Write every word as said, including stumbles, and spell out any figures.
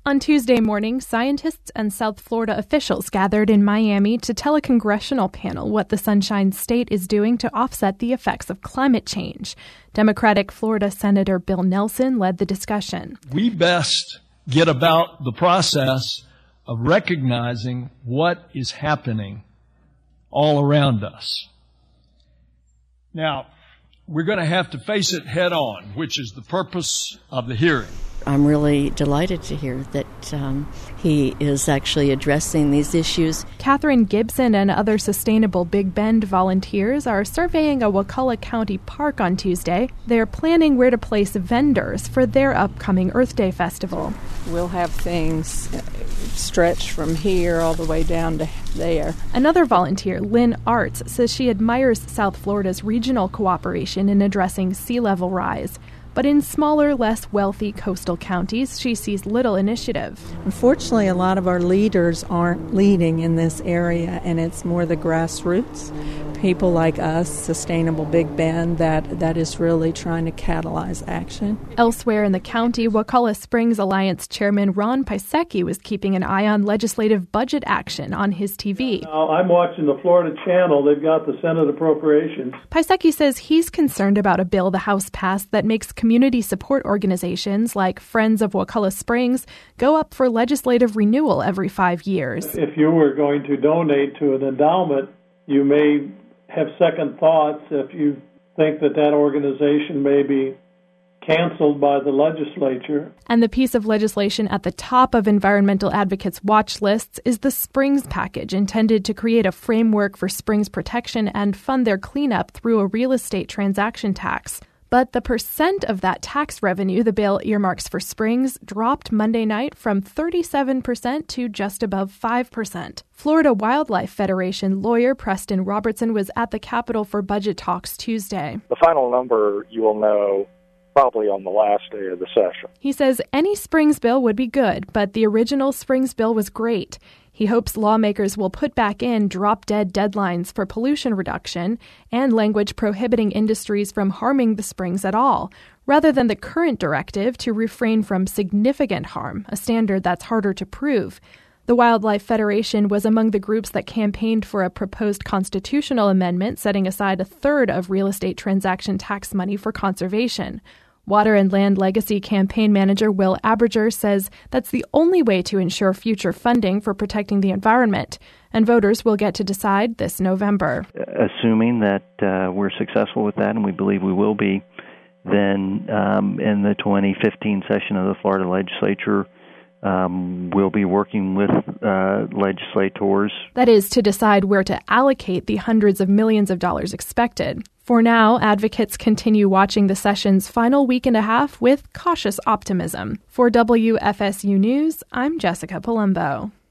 On Tuesday morning, scientists and South Florida officials gathered in Miami to tell a congressional panel what the Sunshine State is doing to offset the effects of climate change. Democratic Florida Senator Bill Nelson led the discussion. We best get about the process of recognizing what is happening all around us. Now, we're going to have to face it head on, which is the purpose of the hearing. I'm really delighted to hear that um, he is actually addressing these issues. Catherine Gibson and other Sustainable Big Bend volunteers are surveying a Wakulla County park on Tuesday. They're planning where to place vendors for their upcoming Earth Day festival. We'll have things stretched from here all the way down to there. Another volunteer, Lynn Arts, says she admires South Florida's regional cooperation in addressing sea level rise. But in smaller, less wealthy coastal counties, she sees little initiative. Unfortunately, a lot of our leaders aren't leading in this area, and it's more the grassroots, people like us, Sustainable Big Bend, that, that is really trying to catalyze action. Elsewhere in the county, Wakulla Springs Alliance Chairman Ron Pisecki was keeping an eye on legislative budget action on his T V. Now, I'm watching the Florida Channel. They've got the Senate appropriations. Pisecki says he's concerned about a bill the House passed that makes community support organizations like Friends of Wakulla Springs go up for legislative renewal every five years. If you were going to donate to an endowment, you may have second thoughts if you think that that organization may be canceled by the legislature. And the piece of legislation at the top of environmental advocates' watch lists is the Springs package, intended to create a framework for springs protection and fund their cleanup through a real estate transaction tax. But the percent of that tax revenue the bill earmarks for springs dropped Monday night from thirty-seven percent to just above five percent. Florida Wildlife Federation lawyer Preston Robertson was at the Capitol for budget talks Tuesday. The final number you will know probably on the last day of the session. He says any springs bill would be good, but the original springs bill was great. He hopes lawmakers will put back in drop-dead deadlines for pollution reduction and language prohibiting industries from harming the springs at all, rather than the current directive to refrain from significant harm, a standard that's harder to prove. The Wildlife Federation was among the groups that campaigned for a proposed constitutional amendment setting aside a third of real estate transaction tax money for conservation. Water and Land Legacy campaign manager Will Aberger says that's the only way to ensure future funding for protecting the environment, and voters will get to decide this November. Assuming that uh, we're successful with that, and we believe we will be, then um, in the twenty fifteen session of the Florida legislature, Um, we'll be working with uh, legislators. That is, to decide where to allocate the hundreds of millions of dollars expected. For now, advocates continue watching the session's final week and a half with cautious optimism. For W F S U News, I'm Jessica Palumbo.